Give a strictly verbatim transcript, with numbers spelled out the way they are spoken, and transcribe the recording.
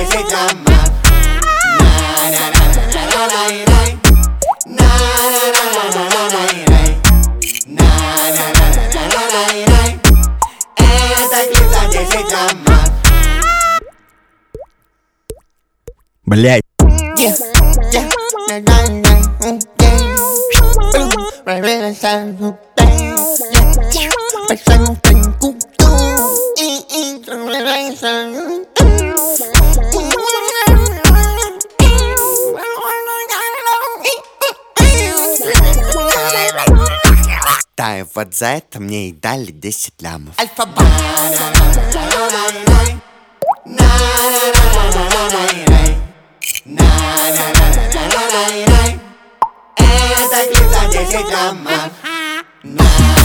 десять лямов. На-на-на-на-на-на-на-на-на. На-на-на-на-на-на-на-на. На-на-на-на-на-на-на-на. Это клип за десять лямов. Блять. Yeah, yeah, yeah, yeah, yeah. Ooh, right, right, right, right, ooh, bang. Yeah, yeah, right, right, ooh, bang, ooh, ooh. Eh, eh, right, right, right, ooh, Да, и вот за это мне и дали десять лямов. Альфа-Бат. Это клип за десять лямов.